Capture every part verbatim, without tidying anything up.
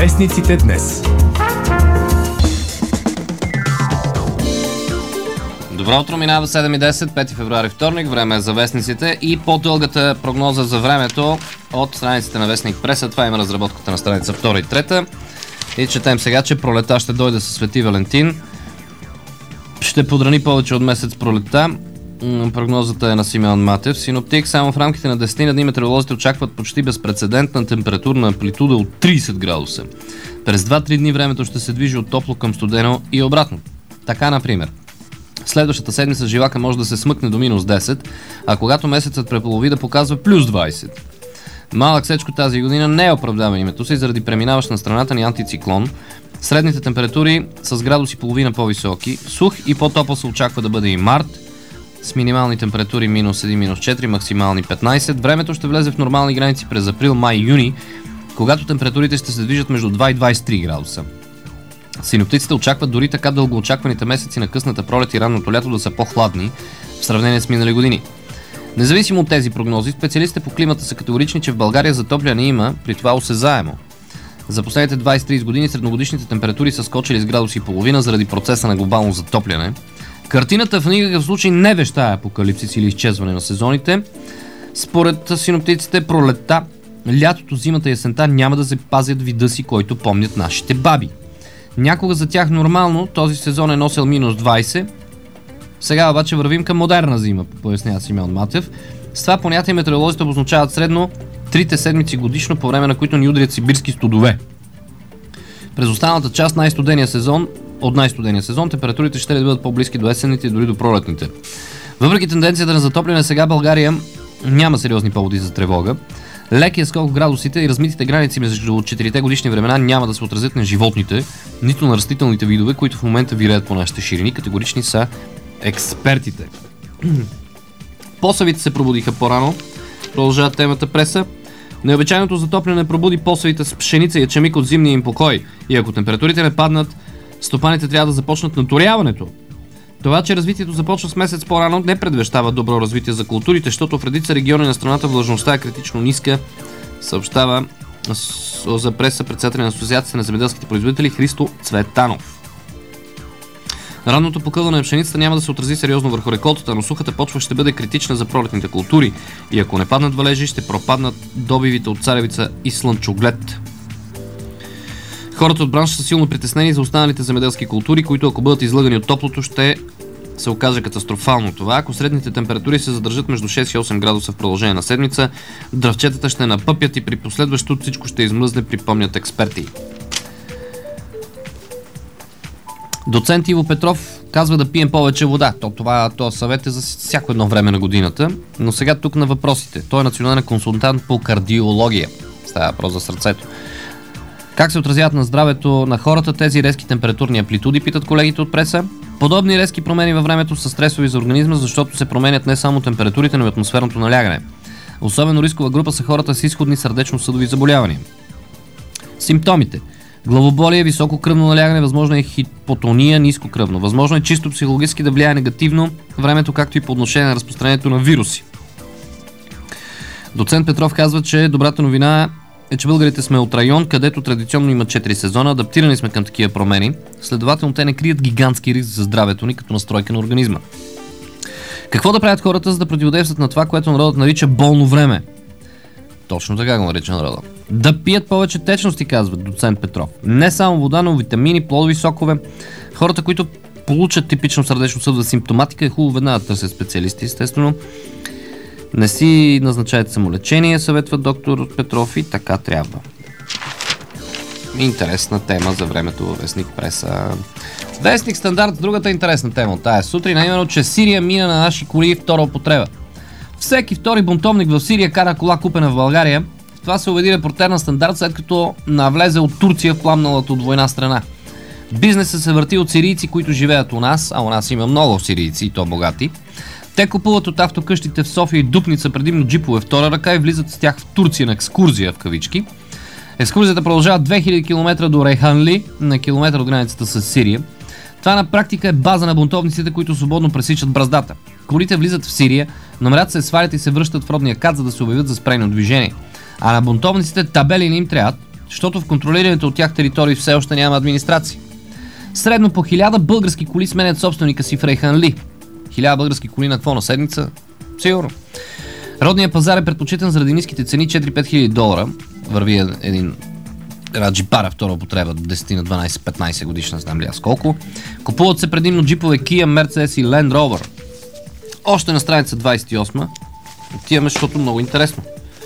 Вестниците днес. Добро утро, минава седем и десет, пети февруари, вторник, време е за вестниците и по-дългата прогноза за времето от страниците на Вестник Преса. Това има разработката на страница втора и трета. И четем сега, че пролета ще дойде със Свети Валентин. Ще подрани повече от месец пролета. Прогнозата е на Симеон Матев. Синоптик, само в рамките на десет дни метеоролозите очакват почти безпрецедентна температурна амплитуда от трийсет градуса. През два-три дни времето ще се движи от топло към студено и обратно. Така, например, следващата седмица живака може да се смъкне до минус десет, а когато месецът преполови да показва плюс двайсет. Малък сечко тази година не е оправдава името си заради преминаващ на страната ни антициклон. Средните температури с градус и половина по-високи. Сух и по-топъл се очаква да бъде и март, с минимални температури минус едно, минус четири, максимални петнайсет. Времето ще влезе в нормални граници през април, май и юни, когато температурите ще се движат между два и двайсет и три градуса. Синоптиците очакват дори така дългоочакваните месеци на късната пролет и ранното лято да са по-хладни в сравнение с минали години. Независимо от тези прогнози, специалистите по климата са категорични, че в България затопляне има, при това осезаемо. За последните двайсет-трийсет години средногодишните температури са скочили с градус и половина заради процеса на глобално затопляне. Картината в никакъв случай не вещае апокалипсис или изчезване на сезоните. Според синоптиците, пролетта, лятото, зимата и есента няма да запазят вида си, който помнят нашите баби. Някога за тях нормално този сезон е носил минус двайсет. Сега обаче вървим към модерна зима, пояснява Симеон Матев. С това понятие метеоролозите обозначават средно трите седмици годишно, по време на които ни удрят сибирски студове. През останалата част най-студения сезон, от най-студения сезон температурите ще да бъдат по-близки до есенните и дори до пролетните. Въпреки тенденцията на затопляне, сега България няма сериозни поводи за тревога. Лекия скок в градусите и размитите граници между четирите годишни времена няма да се отразят на животните, нито на растителните видове, които в момента виреят по нашите ширини. Категорични са експертите. Посевите се пробудиха по-рано. Продължава темата преса. Необичайното затопляне пробуди посевите с пшеница и ечемик от зимния им покой. И ако температурите не паднат, стопаните трябва да започнат наторяването. Това, че развитието започва с месец по-рано, не предвещава добро развитие за културите, защото в редица региони на страната влажността е критично ниска, съобщава за преса председателя на Асоциацията на земеделските производители Христо Цветанов. Ранното покълване на пшеницата няма да се отрази сериозно върху реколтата, но сухата почва ще бъде критична за пролетните култури и ако не паднат валежи, ще пропаднат добивите от царевица и слънчоглед. Хората от бранша са силно притеснени за останалите земеделски култури, които ако бъдат излъгани от топлото, ще се окаже катастрофално това. Ако средните температури се задържат между шест и осем градуса в продължение на седмица, дръвчетата ще напъпят и при последващото всичко ще измръзне, припомнят експерти. Доцент Иво Петров казва да пием повече вода. То, това, това съвет е за всяко едно време на годината. Но сега тук на въпросите. Той е национален консултант по кардиология. Става въпрос за сърцето. Как се отразяват на здравето на хората тези резки температурни амплитуди, питат колегите от преса. Подобни резки промени във времето са стресови за организма, защото се променят не само температурите, но и атмосферното налягане. Особено рискова група са хората с изходни сърдечно-съдови заболявания. Симптомите: главоболие, високо кръвно налягане, възможно е хипотония, ниско кръвно. Възможно е чисто психологически да влияе негативно времето, както и по отношение на разпространението на вируси. Доцент Петров казва, че добрата новина е, че българите сме от район, където традиционно има четири сезона, адаптирани сме към такива промени, следователно те не крият гигантски риск за здравето ни като настройка на организма. Какво да правят хората, за да противодействат на това, което народът нарича болно време? Точно така го нарича народът. Да пият повече течности, казва доцент Петров. Не само вода, но витамини, плодови сокове. Хората, които получат типично сърдечно-съдова симптоматика, е хубаво веднага да търсят специалисти, естествено. Не си назначайте самолечение, съветва доктор Петров, и така трябва. Интересна тема за времето във Вестник Преса. Вестник Стандарт, другата интересна тема от тая сутрин, именно, че Сирия мина на наши коли втора употреба. Всеки втори бунтовник в Сирия кара кола, купена в България. В това се убеди репортер на Стандарт, след като навлезе от Турция в пламналата от война страна. Бизнесът се върти от сирийци, които живеят у нас, а у нас има много сирийци, и то богати. Те купуват от автокъщите в София и Дупница предимно джипове втора ръка и влизат с тях в Турция на екскурзия в кавички. Екскурзията продължава две хиляди километра до Рейханли, на километър от границата с Сирия. Това на практика е база на бунтовниците, които свободно пресичат браздата. Колите влизат в Сирия, номерата се свалят и се връщат в родния кат, за да се обявят за спрени от движение. А на бунтовниците табели не им трябват. защото в контролираните от тях територии все още няма администрация. Средно по хиляда български коли сменят собственика си в Рейханли. Хиляда български коли на какво на седмица? Сигурно. Родният пазар е предпочитан заради ниските цени четири-пет хиляди долара. Върви един раджипара втора употреба, десет на дванайсет-петнайсет годишна, знам ли аз колко. Купуват се предимно джипове Kia, Mercedes и Land Rover. Още на страница двайсет и осма отиваме, защото много интересно.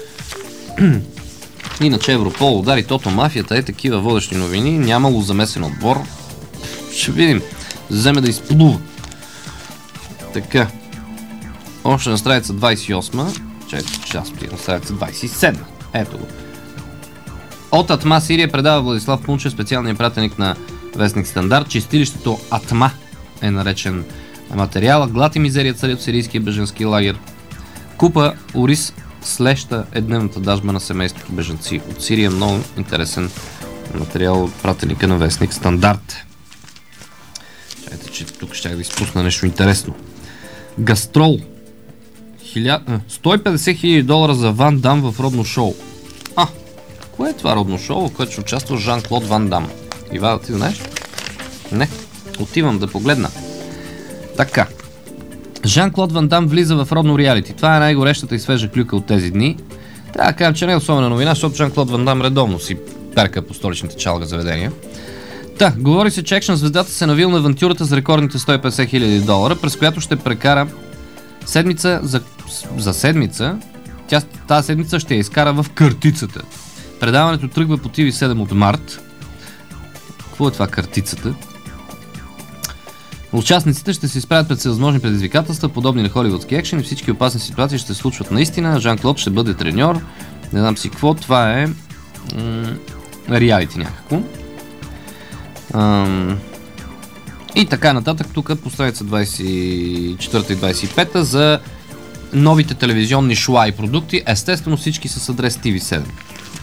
Иначе Европол удари Тото мафията, е такива водещи новини, нямало замесен отбор. Ще видим. Вземе да изплува. Така. Още на страница двайсет и осма. Чайте, че аз отивам на страница двайсет и седма. Ето го. От Атма Сирия предава Владислав Пунчев, специалният пратеник на вестник Стандарт. Чистилището Атма е наречен материала. Глад и мизерия цари от сирийския беженски лагер. Купа ориз слеща е дневната дажба на семейството беженци от Сирия. Много интересен материал от пратеника на вестник Стандарт. Чайте, че тук ще да изпусна нещо интересно. Гастрол. сто и петдесет хиляди долара за Ван Дам в родно шоу. А, кое е това родно шоу, в което ще участва Жан-Клод Ван Дам? Ива, ти знаеш? Не. Отивам да погледна. Така. Жан-Клод Ван Дам влиза в родно реалити. Това е най-горещата и свежа клюка от тези дни. Трябва да кажем, че не е особена новина, защото Жан-Клод Ван Дам редовно си перка по столичните чалга заведения. Та, говори се, че екшън звездата се навил на авантюрата за рекордните сто и петдесет хиляди долара, през която ще прекара седмица за, за седмица. Тя тази седмица ще я изкара в картицата. Предаването тръгва по Ти Ви седем от март. Какво е това картицата? Участниците ще се изправят пред всевъзможни предизвикателства, подобни на холивудски екшен, и всички опасни ситуации ще се случват наистина. Жан-Клод ще бъде треньор. Не знам си какво. Това е м- реалити някакво. Ам... И така нататък. Тук по страница двайсет и четвърта и двайсет и пета за новите телевизионни шоа и продукти. Естествено всички с адрес Ти Ви седем.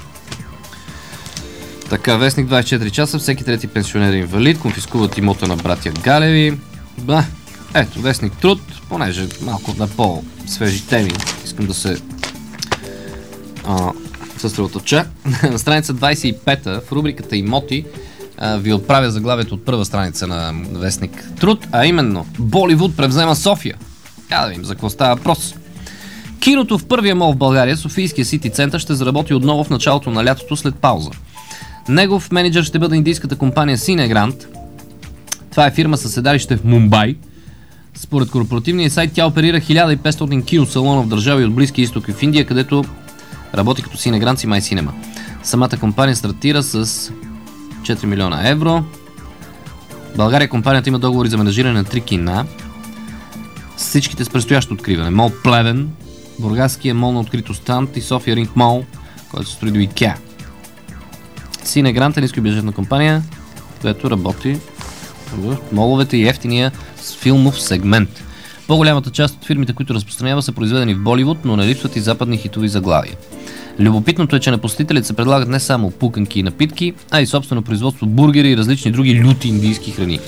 Така, вестник двайсет и четири часа, всеки трети пенсионер е инвалид, конфискуват имота на братя Галеви. Ба, ето, вестник Труд, понеже малко на по-свежи теми, искам да се а, съсредоточа. На страница двайсет и пета в рубриката Имоти а, ви отправя заглавието от първа страница на вестник Труд, а именно Боливуд превзема София. Я да видим за какво става въпрос. Киното в първия мол в България, Софийския Сити Център, ще заработи отново в началото на лятото след пауза. Негов менеджер ще бъде индийската компания Cinegrant. Това е фирма със седалище в Мумбай. Според корпоративния сайт тя оперира хиляда и петстотин киносалона в държави от Близкия изток и в Индия, където работи като Cinegrant и MyCinema. Самата компания стартира с четири милиона евро. В България компанията има договори за менажиране на три кина. С всичките с предстоящо откриване. Мол Плевен, Бургаския мол на открито стант и София Ринг мол, който се строи до IKEA. Cinegrant е нискобюджетна компания, която работи в моловете и ефтиния с филмов сегмент. По-голямата част от фирмите, които разпространява, са произведени в Боливуд, но не липсват и западни хитови заглавия. Любопитното е, че на посетителите се предлагат не само пуканки и напитки, а и собствено производство бургери и различни други люти индийски храни.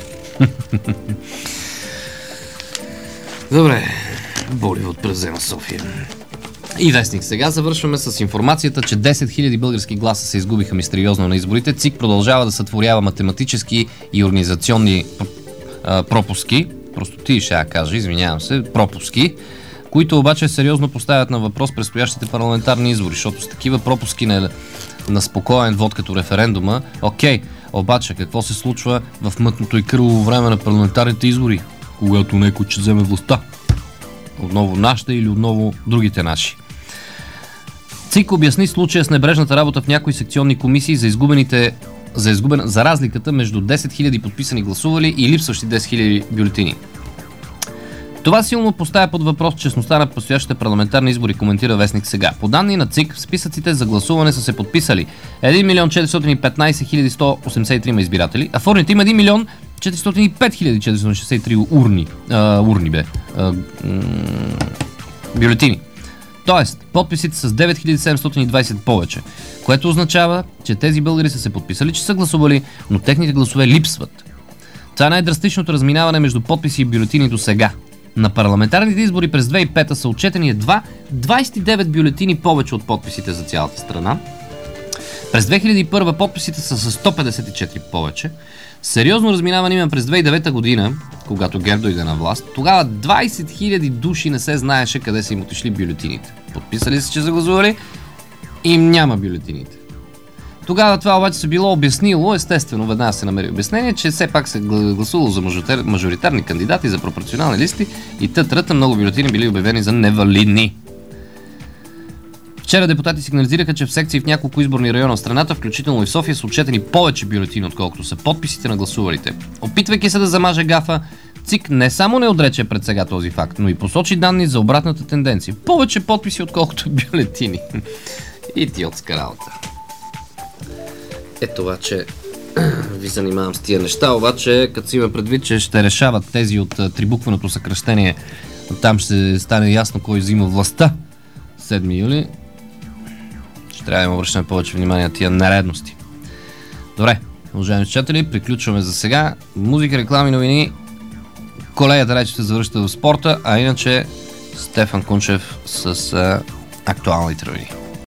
Добре, Боливуд превзема София. И вестник. Сега завършваме с информацията, че десет хиляди български гласа се изгубиха мистериозно на изборите. ЦИК продължава да сътворява математически и организационни а, пропуски. Просто ти ще я кажа, извинявам се, пропуски, които обаче сериозно поставят на въпрос предстоящите парламентарни избори, защото с такива пропуски на, на спокоен вод като референдума, окей, обаче какво се случва в мътното и кърваво време на парламентарните избори, когато някой ще вземе властта? Отново нашите или отново другите наши. ЦИК обясни случая с небрежната работа в някои секционни комисии за изгубените за, изгубен, за разликата между десет хиляди подписани гласували и липсващи десет хиляди бюлетини. Това силно поставя под въпрос честността на предстоящите парламентарни избори, коментира вестник Сега. По данни на ЦИК, в списъците за гласуване са се подписали един милион четиристотин и петнайсет хиляди сто осемдесет и три избиратели, а в урните има един милион четиристотин и пет хиляди четиристотин шестдесет и три урни, а, урни бе, а, м- бюлетини. Тоест, подписите са с девет хиляди седемстотин и двайсет повече, което означава, че тези българи са се подписали, че са гласували, но техните гласове липсват. Това е най-драстичното разминаване между подписи и бюлетини до сега. На парламентарните избори през две хиляди и пета са отчетени едва двайсет и девет бюлетини повече от подписите за цялата страна. През две хиляди и първа подписите са с сто петдесет и четири повече. Сериозно разминаване има през две хиляди и девета година, когато ГЕРБ дойде на власт. Тогава двайсет хиляди души не се знаеше къде са им отишли бюлетините. Подписали се, че са гласували, им няма бюлетините. Тогава това обаче се било обяснило, естествено, веднага се намери обяснение, че все пак се гласувало за мажоритарни кандидати, за пропорционални листи и т.т. много бюлетини били обявени за невалидни. Вчера депутати сигнализираха, че в секции в няколко изборни района в страната, включително и в София, са отчетени повече бюлетини, отколкото са подписите на гласувалите. Опитвайки се да замаже гафа, ЦИК не само не отрече пред сега този факт, но и посочи данни за обратната тенденция. Повече подписи, отколкото бюлетини. Идиотска работа. Ето обаче ви занимавам с тия неща, обаче като си има предвид, че ще решават тези от трибуквеното съкръщение, там ще стане ясно кой взима властта седми юли, ще трябва да им обръщаме повече внимание на тия нередности. Добре, уважаеми читатели, приключваме за сега. Музика, реклами, новини. Колегата рече се завръща в спорта, а иначе Стефан Кунчев с а, актуалните новини.